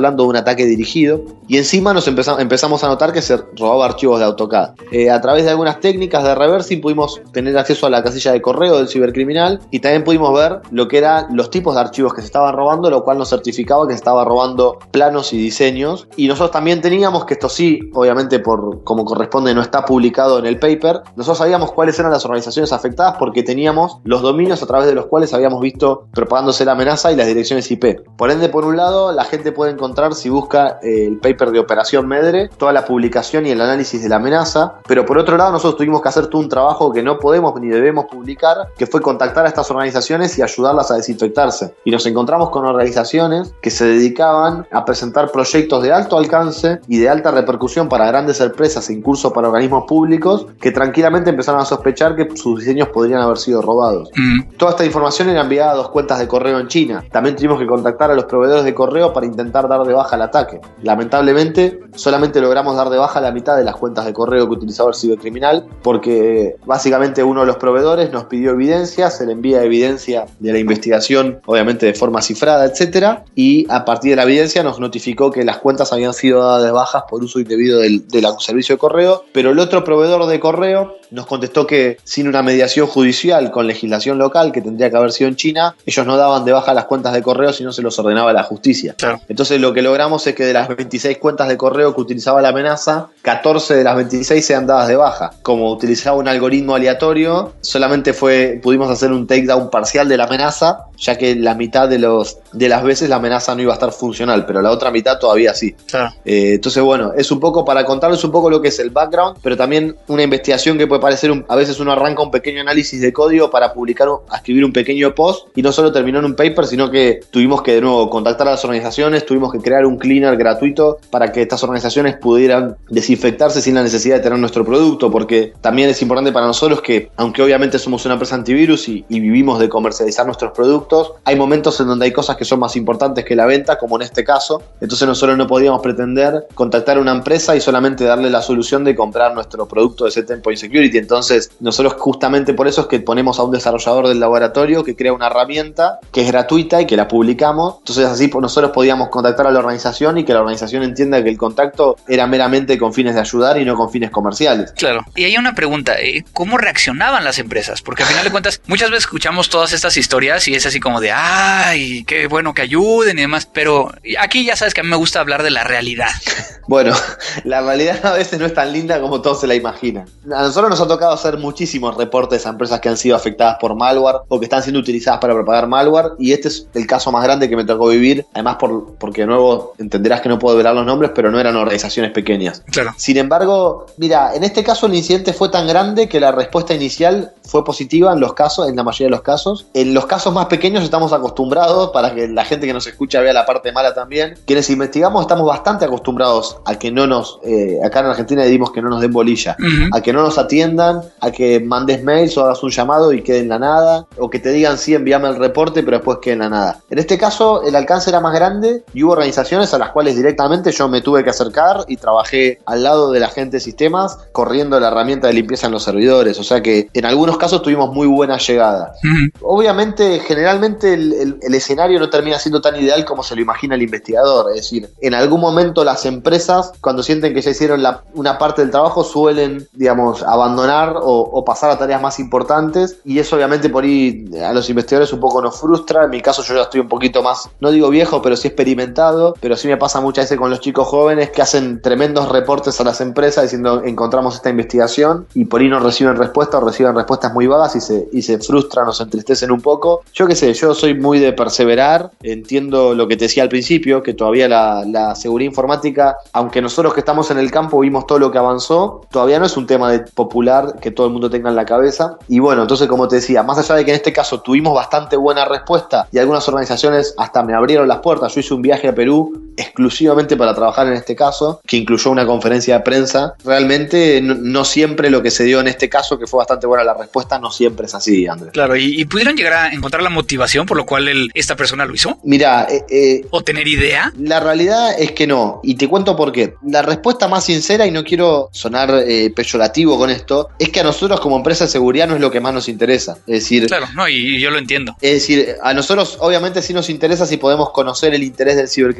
C: hablando de un ataque dirigido, y encima nos empezamos, empezamos a notar que se robaba archivos de AutoCAD. Eh, a través de algunas técnicas de reversing pudimos tener acceso a la casilla de correo del cibercriminal y también pudimos ver lo que eran los tipos de archivos que se estaban robando, lo cual nos certificaba que se estaba robando planos y diseños. Y nosotros también teníamos, que esto sí, obviamente por como corresponde no está publicado en el paper, nosotros sabíamos cuáles eran las organizaciones afectadas porque teníamos los dominios a través de los cuales habíamos visto propagándose la amenaza y las direcciones I P. Por ende, por un lado, la gente puede encontrar, si busca eh, el paper de Operación Medre, toda la publicación y el análisis de la amenaza, pero por otro lado nosotros tuvimos que hacer todo un trabajo que no podemos ni debemos publicar, que fue contactar a estas organizaciones y ayudarlas a desinfectarse. Y nos encontramos con organizaciones que se dedicaban a presentar proyectos de alto alcance y de alta repercusión para grandes empresas e incluso para organismos públicos que tranquilamente empezaron a sospechar que sus diseños podrían haber sido robados. Mm. Toda esta información era enviada a dos cuentas de correo en China. También tuvimos que contactar a los proveedores de correo para intentar dar de baja el ataque. Lamentablemente, solamente logramos dar de baja la mitad de las cuentas de correo que utilizaba el cibercriminal, porque básicamente uno de los proveedores nos pidió evidencia, se le envía evidencia de la investigación, obviamente de forma cifrada, etcétera, y a partir de la evidencia nos notificó que las cuentas habían sido dadas de bajas por uso indebido del, del servicio de correo, pero el otro proveedor de correo nos contestó que sin una mediación judicial con legislación local, que tendría que haber sido en China, ellos no daban de baja las cuentas de correo si no se los ordenaba la justicia. Claro. Entonces lo que logramos es que de las veintiséis cuentas de correo que utilizaba la amenaza, catorce de las veintiséis sean dadas de baja. Como utilizaba un algoritmo aleatorio, solamente fue pudimos hacer un takedown parcial de la amenaza, ya que la mitad de los de las veces la amenaza no iba a estar funcional, pero la otra mitad todavía sí. Claro. Eh, entonces bueno, es un poco para contarles un poco lo que es el background, pero también una investigación que puede parecer un, a veces uno arranca un pequeño análisis de código para publicar, a escribir un pequeño post y no solo terminó en un paper, sino que tuvimos que de nuevo contactar a las organizaciones, tuvimos que crear un cleaner gratuito para que estas organizaciones pudieran desinfectarse sin la necesidad de tener nuestro producto, porque también es importante para nosotros que, aunque obviamente somos una empresa antivirus y, y vivimos de comercializar nuestros productos, hay momentos en donde hay cosas que son más importantes que la venta, como en este caso. Entonces nosotros no podíamos pretender contactar a una empresa y solamente darle la solución de comprar nuestro producto de ese Endpoint Security. Entonces nosotros justamente por eso es que ponemos a un desarrollador del laboratorio que crea una herramienta que es gratuita y que la publicamos. Entonces así nosotros podíamos contactar a la organización y que la organización entienda que el contacto era meramente con fines de ayudar y no con fines comerciales.
A: Claro. Y hay una pregunta, ¿cómo reaccionaban las empresas? Porque al final de cuentas muchas veces escuchamos todas estas historias y es así como de ¡ay, qué bueno que ayuden y demás! Pero aquí ya sabes que a mí me gusta hablar de la realidad.
C: Bueno, la realidad a veces no es tan linda como todos se la imaginan. A nosotros nos ha tocado hacer muchísimos reportes a empresas que han sido afectadas por malware o que están siendo utilizadas para propagar malware, y este es el caso más grande que me tocó vivir, además por, porque de nuevo entenderás que no puedo velar los nombres, pero no eran organizaciones pequeñas. Claro. Sin embargo, mira, en este caso el incidente fue tan grande que la respuesta inicial fue positiva en los casos, en la mayoría de los casos. En los casos más pequeños estamos acostumbrados, para que la gente que nos escucha vea la parte mala también, quienes investigamos estamos bastante acostumbrados a que no nos, eh, acá en Argentina decimos que no nos den bolilla, uh-huh. a que no nos atiendan, a que mandes mails o hagas un llamado y quede en la nada, o que te digan sí, envíame el reporte, pero después quede en la nada. En este caso el alcance era más grande y hubo organizaciones a las cuales directamente yo me tuve que acercar y trabajé al lado de la gente de sistemas corriendo la herramienta de limpieza en los servidores, o sea que en algunos casos tuvimos muy buena llegada. Uh-huh. Obviamente, generalmente el, el, el escenario no termina siendo tan ideal como se lo imagina el investigador, es decir, en algún momento las empresas, cuando sienten que ya hicieron la, una parte del trabajo, suelen, digamos, abandonar o, o pasar a tareas más importantes, y eso obviamente por ahí a los investigadores un poco nos frustra. En mi caso yo ya estoy un poquito más, no digo viejo, pero sí experimentado, pero sí me pasa muchas veces con los chicos jóvenes que hacen tremendos reportes a las empresas diciendo encontramos esta investigación y por ahí no reciben respuesta o reciben respuestas muy vagas y se, y se frustran o se entristecen un poco. Yo qué sé, yo soy muy de perseverar, entiendo lo que te decía al principio, que todavía la, la seguridad informática, aunque nosotros que estamos en el campo vimos todo lo que avanzó, todavía no es un tema de popular que todo el mundo tenga en la cabeza. Y bueno, entonces como te decía, más allá de que en este caso tuvimos bastante buena respuesta y algunas organizaciones hasta me abrieron las puertas, yo hice un viaje a Perú exclusivamente para trabajar en este caso, que incluyó una conferencia de prensa. Realmente no, no siempre lo que se dio en este caso, que fue bastante buena la respuesta, no siempre es así, Andrés.
A: Claro, ¿y, y pudieron llegar a encontrar la motivación por lo cual el, esta persona lo hizo?
C: Mira, eh, eh,
A: ¿o tener idea?
C: La realidad es que no, y te cuento por qué. La respuesta más sincera, y no quiero sonar eh, peyorativo con esto, es que a nosotros como empresa de seguridad no es lo que más nos interesa. Es decir,
A: claro, no, y yo lo entiendo.
C: Es decir, a nosotros obviamente sí nos interesa si podemos conocer el interés del cibercriminal,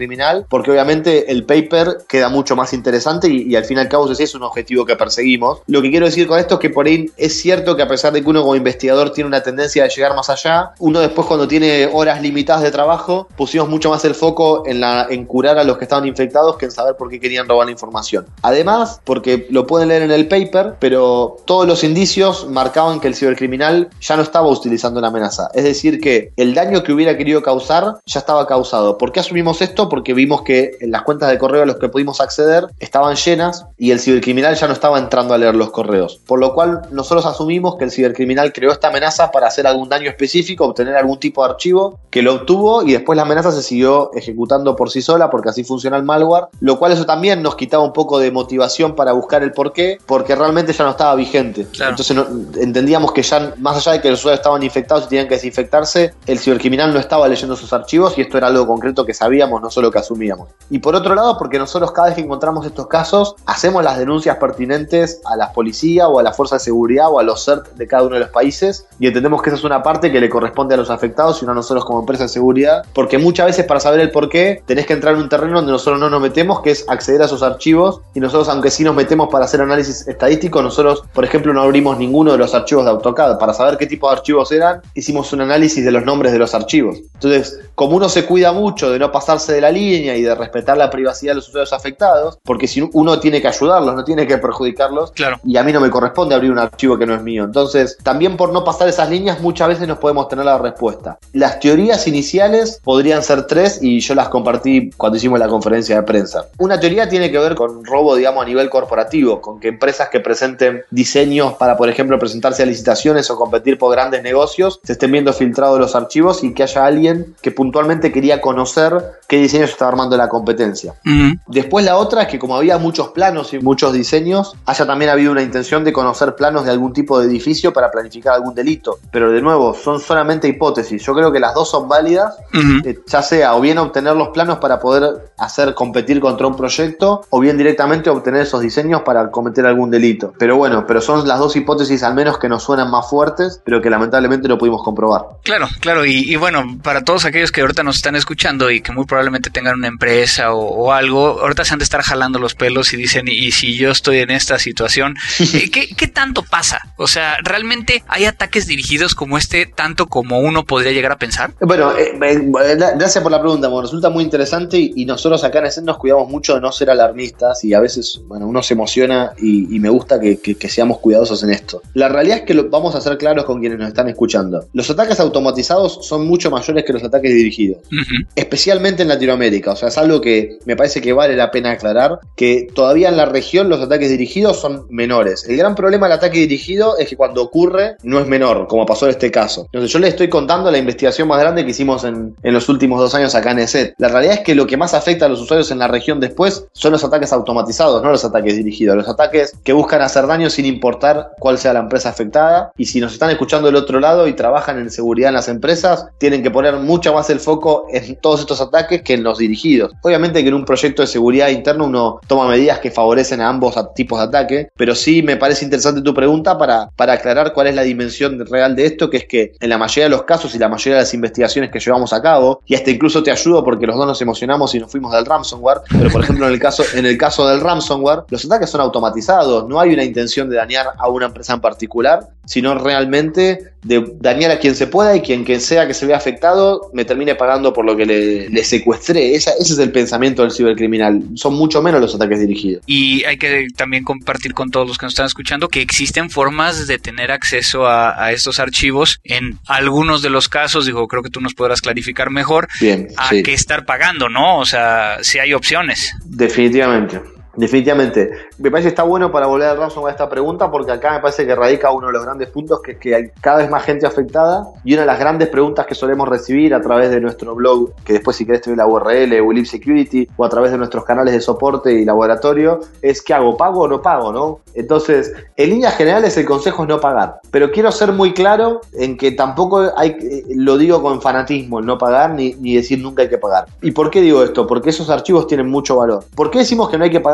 C: cibercriminal, porque obviamente el paper queda mucho más interesante y, y al fin y al cabo ese es un objetivo que perseguimos. Lo que quiero decir con esto es que por ahí es cierto que a pesar de que uno como investigador tiene una tendencia de llegar más allá, uno después cuando tiene horas limitadas de trabajo, pusimos mucho más el foco en, la, en curar a los que estaban infectados que en saber por qué querían robar la información. Además, porque lo pueden leer en el paper, pero todos los indicios marcaban que el cibercriminal ya no estaba utilizando la amenaza. Es decir, que el daño que hubiera querido causar ya estaba causado. ¿Por qué asumimos esto? Porque vimos que en las cuentas de correo a los que pudimos acceder estaban llenas y el cibercriminal ya no estaba entrando a leer los correos. Por lo cual nosotros asumimos que el cibercriminal creó esta amenaza para hacer algún daño específico, obtener algún tipo de archivo, que lo obtuvo y después la amenaza se siguió ejecutando por sí sola porque así funciona el malware, lo cual eso también nos quitaba un poco de motivación para buscar el porqué, porque realmente ya no estaba vigente. Claro. Entonces no, entendíamos que ya más allá de que los usuarios estaban infectados y tenían que desinfectarse, el cibercriminal no estaba leyendo sus archivos y esto era algo concreto que sabíamos, no solo que asumíamos. Y por otro lado, porque nosotros cada vez que encontramos estos casos, hacemos las denuncias pertinentes a la policía o a la fuerza de seguridad o a los C E R T de cada uno de los países y entendemos que esa es una parte que le corresponde a los afectados y no a nosotros como empresa de seguridad, porque muchas veces para saber el por qué tenés que entrar en un terreno donde nosotros no nos metemos, que es acceder a esos archivos, y nosotros aunque sí nos metemos para hacer análisis estadístico, nosotros por ejemplo no abrimos ninguno de los archivos de AutoCAD. Para saber qué tipo de archivos eran, hicimos un análisis de los nombres de los archivos. Entonces, como uno se cuida mucho de no pasarse de la línea y de respetar la privacidad de los usuarios afectados, porque si uno tiene que ayudarlos, no tiene que perjudicarlos, claro. Y a mí no me corresponde abrir un archivo que no es mío. Entonces, también por no pasar esas líneas, muchas veces nos podemos tener la respuesta. Las teorías iniciales podrían ser tres y yo las compartí cuando hicimos la conferencia de prensa. Una teoría tiene que ver con robo, digamos, a nivel corporativo, con que empresas que presenten diseños para, por ejemplo, presentarse a licitaciones o competir por grandes negocios, se estén viendo filtrados los archivos y que haya alguien que puntualmente quería conocer qué diseño se estaba armando la competencia. Uh-huh. Después la otra es que como había muchos planos y muchos diseños, haya también habido una intención de conocer planos de algún tipo de edificio para planificar algún delito. Pero de nuevo, son solamente hipótesis. Yo creo que las dos son válidas, uh-huh. eh, ya sea o bien obtener los planos para poder hacer competir contra un proyecto o bien directamente obtener esos diseños para cometer algún delito. Pero bueno, pero son las dos hipótesis al menos que nos suenan más fuertes, pero que lamentablemente no pudimos comprobar.
A: Claro, claro, y, y bueno, para todos aquellos que ahorita nos están escuchando y que muy probablemente tengan una empresa o, o algo, ahorita se han de estar jalando los pelos y dicen, y si yo estoy en esta situación, ¿qué, ¿qué tanto pasa? O sea, ¿realmente hay ataques dirigidos como este tanto como uno podría llegar a pensar?
C: Bueno, eh, eh, gracias por la pregunta, me resulta muy interesante y, y nosotros acá en ESET nos cuidamos mucho de no ser alarmistas y a veces, bueno, uno se emociona y, y me gusta que, que, que seamos cuidadosos en esto. La realidad es que lo, vamos a ser claros con quienes nos están escuchando. Los ataques automatizados son mucho mayores que los ataques dirigidos, uh-huh. especialmente en Latinoamérica. O sea, es algo que me parece que vale la pena aclarar, que todavía en la región los ataques dirigidos son menores. El gran problema del ataque dirigido es que cuando ocurre no es menor, como pasó en este caso. Entonces yo les estoy contando la investigación más grande que hicimos en, en los últimos dos años acá en ESET. La realidad es que lo que más afecta a los usuarios en la región después son los ataques automatizados, no los ataques dirigidos. Los ataques que buscan hacer daño sin importar cuál sea la empresa afectada. Y si nos están escuchando del otro lado y trabajan en seguridad en las empresas, tienen que poner mucho más el foco en todos estos ataques que en los dirigidos. Obviamente que en un proyecto de seguridad interna uno toma medidas que favorecen a ambos tipos de ataque, pero sí me parece interesante tu pregunta para, para aclarar cuál es la dimensión real de esto, que es que en la mayoría de los casos y la mayoría de las investigaciones que llevamos a cabo, y hasta incluso te ayudo porque los dos nos emocionamos y nos fuimos del ransomware, pero por ejemplo en el caso, en el caso del ransomware, los ataques son automatizados, no hay una intención de dañar a una empresa en particular, sino realmente de dañar a quien se pueda y quien, quien sea que se vea afectado me termine pagando por lo que le, le secuestré. Esa, ese es el pensamiento del cibercriminal. Son mucho menos los ataques dirigidos.
A: Y hay que también compartir con todos los que nos están escuchando que existen formas de tener acceso a, a estos archivos. En algunos de los casos, digo, creo que tú nos podrás clarificar mejor.
C: Bien,
A: a
C: sí.
A: qué estar pagando, ¿no? O sea, si hay opciones.
C: Definitivamente. Definitivamente. Me parece que está bueno para volver al ransomware a esta pregunta porque acá me parece que radica uno de los grandes puntos, que es que hay cada vez más gente afectada y una de las grandes preguntas que solemos recibir a través de nuestro blog, que después si querés te doy la U R L, Willip Security, o a través de nuestros canales de soporte y laboratorio, es ¿qué hago? ¿Pago o no pago? ¿no? Entonces, en líneas generales el consejo es no pagar, pero quiero ser muy claro en que tampoco hay, lo digo con fanatismo, el no pagar ni, ni decir nunca hay que pagar. ¿Y por qué digo esto? Porque esos archivos tienen mucho valor. ¿Por qué decimos que no hay que pagar?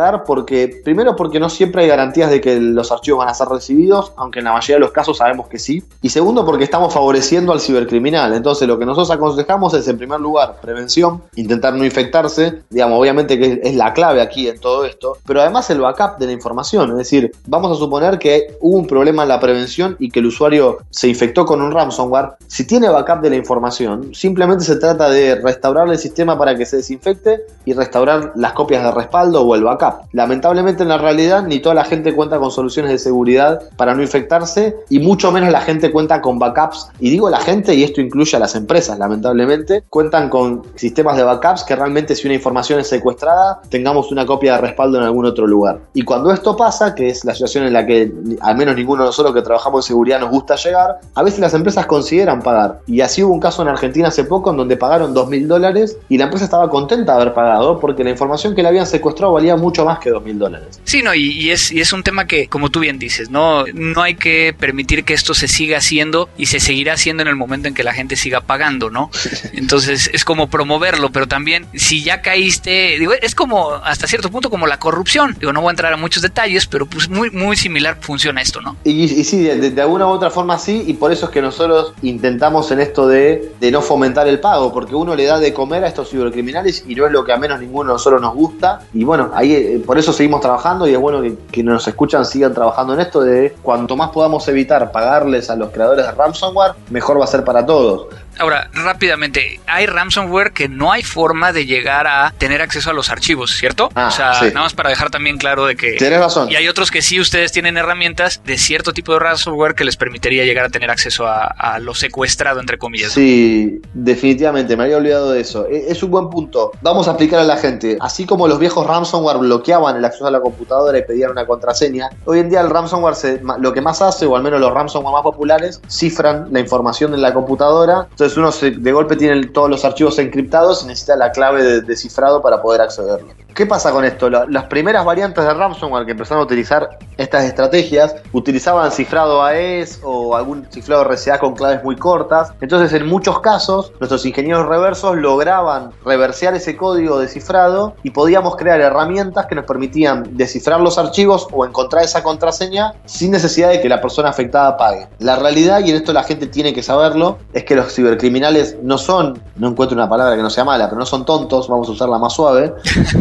C: pagar porque, primero porque no siempre hay garantías de que los archivos van a ser recibidos, aunque en la mayoría de los casos sabemos que sí. Y segundo porque estamos favoreciendo al cibercriminal. Entonces lo que nosotros aconsejamos es, en primer lugar, prevención, intentar no infectarse, digamos, obviamente que es la clave aquí en todo esto, pero además el backup de la información. Es decir, vamos a suponer que hubo un problema en la prevención y que el usuario se infectó con un ransomware. Si tiene backup de la información, simplemente se trata de restaurar el sistema para que se desinfecte y restaurar las copias de respaldo o el backup. Lamentablemente en la realidad ni toda la gente cuenta con soluciones de seguridad para no infectarse y mucho menos la gente cuenta con backups, y digo la gente y esto incluye a las empresas, lamentablemente cuentan con sistemas de backups que realmente, si una información es secuestrada, tengamos una copia de respaldo en algún otro lugar. Y cuando esto pasa, que es la situación en la que al menos ninguno de nosotros que trabajamos en seguridad nos gusta llegar, a veces las empresas consideran pagar, y así hubo un caso en Argentina hace poco en donde pagaron dos mil dólares y la empresa estaba contenta de haber pagado porque la información que le habían secuestrado valía mucho más que dos mil dólares.
A: Sí, no, y, y, es, y es un tema que, como tú bien dices, no, no hay que permitir que esto se siga haciendo y se seguirá haciendo en el momento en que la gente siga pagando, ¿no? Entonces es como promoverlo, pero también si ya caíste, digo, es como hasta cierto punto como la corrupción, digo, no voy a entrar a muchos detalles, pero pues muy, muy similar funciona esto, ¿no?
C: Y, y sí, de, de alguna u otra forma sí, y por eso es que nosotros intentamos en esto de, de no fomentar el pago, porque uno le da de comer a estos cibercriminales y no es lo que a menos ninguno de nosotros nos gusta, y bueno, ahí eh, por eso seguimos trabajando, y es bueno que, que nos escuchan sigan trabajando en esto de cuanto más podamos evitar pagarles a los creadores de ransomware, mejor va a ser para todos.
A: Ahora, rápidamente, hay ransomware que no hay forma de llegar a tener acceso a los archivos, ¿cierto?
C: Ah,
A: o sea,
C: sí.
A: Nada más para dejar también claro de que...
C: Tienes razón.
A: Y hay otros que sí ustedes tienen herramientas de cierto tipo de ransomware que les permitiría llegar a tener acceso a, a lo secuestrado, entre comillas, ¿no?
C: Sí, definitivamente, me había olvidado de eso. Es, es un buen punto. Vamos a explicar a la gente. Así como los viejos ransomware bloqueaban el acceso a la computadora y pedían una contraseña, hoy en día el ransomware se, lo que más hace, o al menos los ransomware más populares, cifran la información de la computadora. Entonces uno se, de golpe tiene todos los archivos encriptados y necesita la clave de, de cifrado para poder accederlo. ¿Qué pasa con esto? La, las primeras variantes de ransomware que empezaron a utilizar estas estrategias utilizaban cifrado A E S o algún cifrado R C A con claves muy cortas. Entonces, en muchos casos, nuestros ingenieros reversos lograban reversear ese código de cifrado y podíamos crear herramientas que nos permitían descifrar los archivos o encontrar esa contraseña sin necesidad de que la persona afectada pague. La realidad, y en esto la gente tiene que saberlo, es que los cibercriminales no son, no encuentro una palabra que no sea mala, pero no son tontos, vamos a usarla más suave.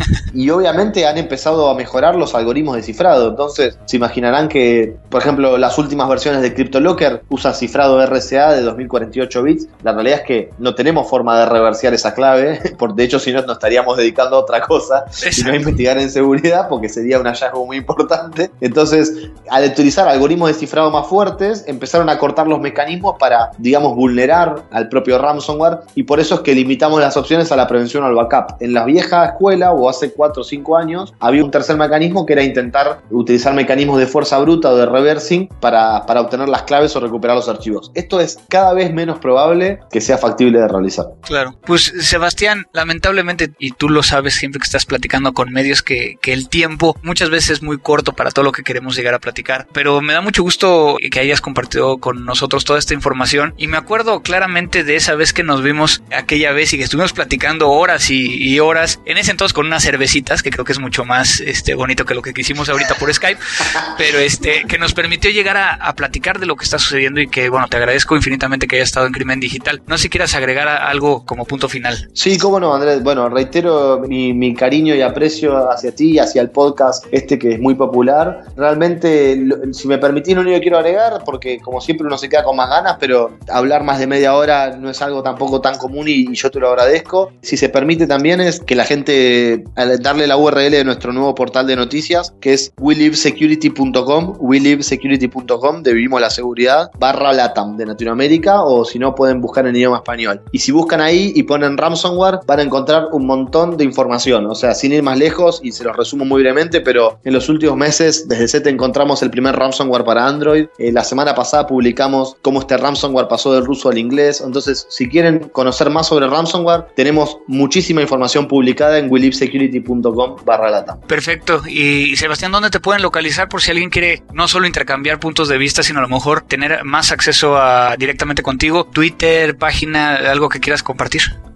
C: Y obviamente han empezado a mejorar los algoritmos de cifrado. Entonces se imaginarán que, por ejemplo, las últimas versiones de CryptoLocker usan cifrado R C A de dos mil cuarenta y ocho bits. La realidad es que no tenemos forma de reversear esa clave, porque de hecho si no nos estaríamos dedicando a otra cosa y no a investigar en seguridad, porque sería un hallazgo muy importante. Entonces, al utilizar algoritmos de cifrado más fuertes, empezaron a cortar los mecanismos para, digamos, vulnerar al propio ransomware, y por eso es que limitamos las opciones a la prevención o al backup. En la vieja escuela, o hace cuatro o cinco años, había un tercer mecanismo que era intentar utilizar mecanismos de fuerza bruta o de reversing para, para obtener las claves o recuperar los archivos. Esto es cada vez menos probable que sea factible de realizar.
A: Claro. Pues Sebastián, lamentablemente, y tú lo sabes siempre que estás platicando con medios, que, que el tiempo muchas veces es muy corto para todo lo que queremos llegar a platicar, pero me da mucho gusto que hayas compartido con nosotros toda esta información, y me acuerdo claramente de esa vez que nos vimos aquella vez y que estuvimos platicando horas y, y horas, en ese entonces con unas cervecitas, que creo que es mucho más este, bonito que lo que hicimos ahorita por Skype, pero este, que nos permitió llegar a, a platicar de lo que está sucediendo, y que, bueno, te agradezco infinitamente que hayas estado en Crimen Digital. No sé si quieras agregar algo como punto final.
C: Sí, cómo no, Andrés. Bueno, reitero mi, mi cariño y aprecio hacia ti y hacia el podcast este que es muy popular. Realmente, lo, si me permitís, lo único que quiero agregar, porque como siempre uno se queda con más ganas, pero hablar más de media hora no es algo tampoco tan común, y, y yo te lo agradezco. Si se permite también es que la gente, darle la U R L de nuestro nuevo portal de noticias, que es we live security punto com, we live security punto com, de Vivimos la Seguridad, barra LATAM de Latinoamérica, o si no pueden buscar en idioma español. Y si buscan ahí y ponen ransomware, van a encontrar un montón de información. O sea, sin ir más lejos, y se los resumo muy brevemente, pero en los últimos meses desde Z encontramos el primer ransomware para Android. Eh, la semana pasada publicamos cómo este ransomware pasó del ruso al inglés. Entonces, si quieren conocer más sobre ransomware, tenemos muchísima información publicada en we live security punto com barra LATAM.
A: Perfecto. Y Sebastián, ¿dónde te pueden localizar por si alguien quiere no solo intercambiar puntos de vista, sino a lo mejor tener más acceso a directamente contigo? Twitter, página, algo que quieras compartir.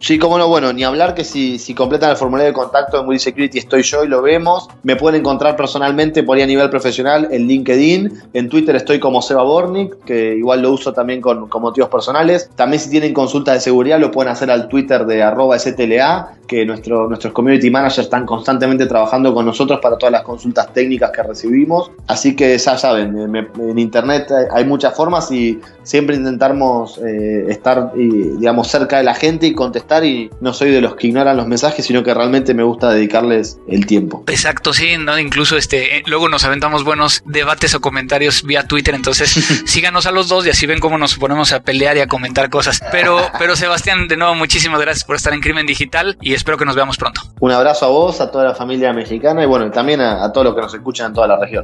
C: Sí, cómo no, bueno, ni hablar que si, si completan el formulario de contacto en Will Security estoy yo y lo vemos. Me pueden encontrar personalmente por ahí a nivel profesional en LinkedIn, en Twitter estoy como Seba Bornik, que igual lo uso también con, con motivos personales. También si tienen consultas de seguridad lo pueden hacer al Twitter de arroba S T L A, que nuestro, nuestros community managers están constantemente trabajando con nosotros para todas las consultas técnicas que recibimos. Así que ya saben, me, en internet hay muchas formas y siempre intentamos eh, estar y, digamos, cerca de la gente y contestar, y no soy de los que ignoran los mensajes, sino que realmente me gusta dedicarles el tiempo.
A: Exacto, sí, ¿no? Incluso este, eh, luego nos aventamos buenos debates o comentarios vía Twitter, entonces síganos a los dos y así ven cómo nos ponemos a pelear y a comentar cosas. Pero, pero Sebastián, de nuevo, muchísimas gracias por estar en Crimen Digital y espero que nos veamos pronto.
C: Un abrazo a vos, a toda la familia mexicana y bueno, también a, a todos los que nos escuchan en toda la región.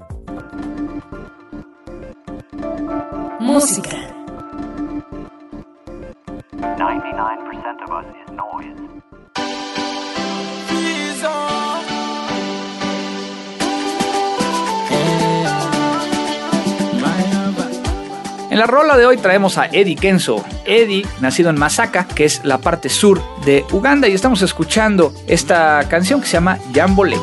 B: Música.
D: ninety-nine percent of us is noise.
A: En la rola de hoy traemos a Eddie Kenzo. Eddie, nacido en Masaka, que es la parte sur de Uganda, y estamos escuchando esta canción que se llama Jambole.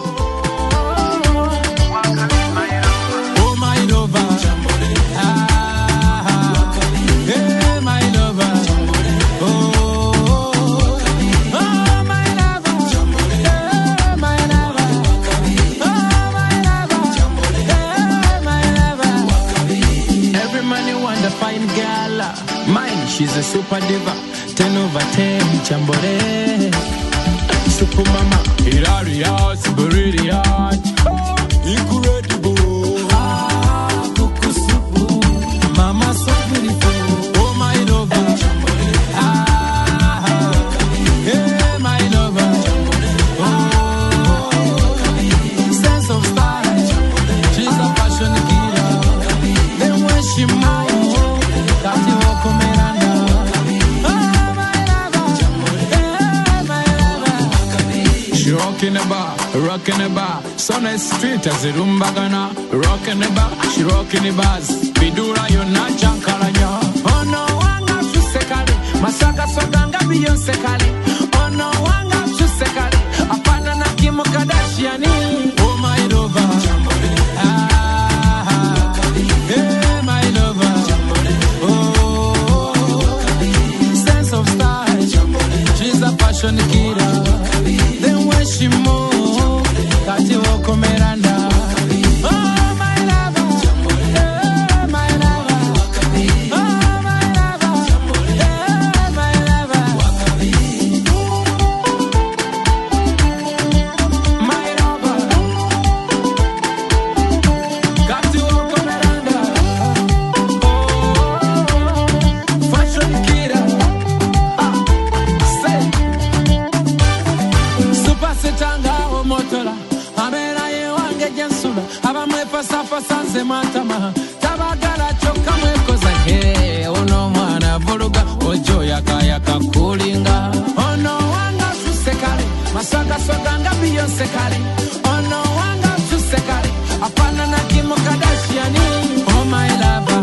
E: She's a super diva, ten over ten, Jambole. Super mama, Hilaria, Siberidia, incredible. Ah, Kuku Supu, mama so beautiful. Oh my lover, ah, hey my lover. Oh, sense of style, she's a fashion killer. Then when she moves, that's the whole comedy. Rockin' the bar, rockin' the bar. Son is street as a rumbagana. Rockin' the bar, she rockin' the bars. Bidura yona chankalanya. Oh no, wanga chusekali. Masaka soganga Beyonce kali. Oh no, wanga chusekali. Apana na Kim Kardashian. Oh my lover. Ah, hey my lover. Oh, sense of style. She's a fashion killer. She move, kati woko meranda. Oh my lover, oh my lover, oh my lover, oh my lover. My lover, kati woko meranda. Oh, fashion killer. Ah, say. Setanga o motola amera ye wange jensula abamwe pasa pasa nze matama tabagala choka mwe koza he ono mwana vuluga ojo yakayaka kulinga ono wanga susekale masaka soganga Beyonce kale ono wanga susekale apana na Kim Kardashian. Oh my lover.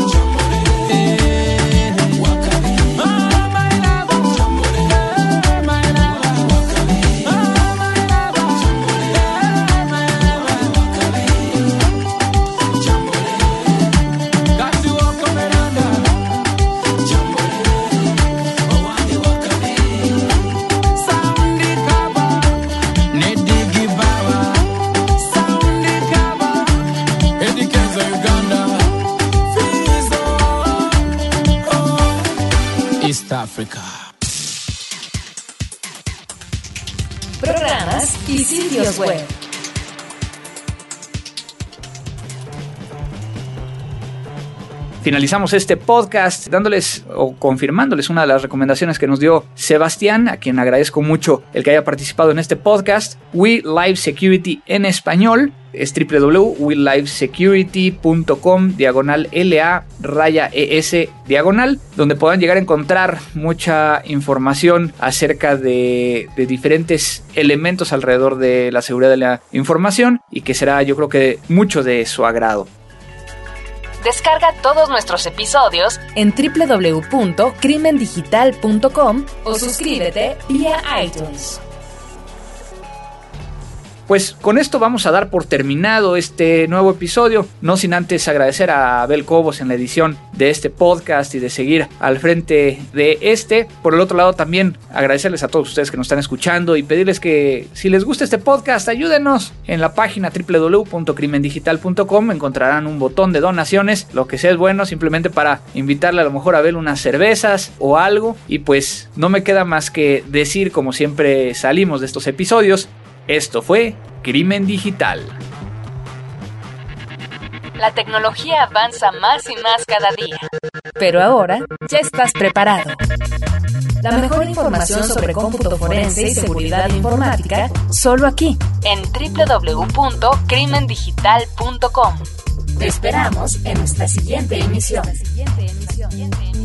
E: África.
B: Programas y sitios web.
A: Finalizamos este podcast dándoles o confirmándoles una de las recomendaciones que nos dio Sebastián, a quien agradezco mucho el que haya participado en este podcast. We Live Security en español es w w w punto we live security punto com diagonal la raya es diagonal, donde podrán llegar a encontrar mucha información acerca de, de diferentes elementos alrededor de la seguridad de la información y que será, yo creo que, mucho de su agrado.
B: Descarga todos nuestros episodios en doble u doble u doble u punto crimen digital punto com o suscríbete vía iTunes.
A: Pues con esto vamos a dar por terminado este nuevo episodio, no sin antes agradecer a Abel Cobos en la edición de este podcast y de seguir al frente de este. Por el otro lado también agradecerles a todos ustedes que nos están escuchando y pedirles que si les gusta este podcast ayúdenos. En la página doble u doble u doble u punto crimen digital punto com encontrarán un botón de donaciones, lo que sea es bueno, simplemente para invitarle a lo mejor a Abel unas cervezas o algo. Y pues no me queda más que decir, como siempre salimos de estos episodios, esto fue Crimen Digital.
B: La tecnología avanza más y más cada día. Pero ahora ya estás preparado. La mejor información sobre cómputo forense y seguridad informática, solo aquí, en doble u doble u doble u punto crimen digital punto com. Te esperamos en nuestra siguiente emisión.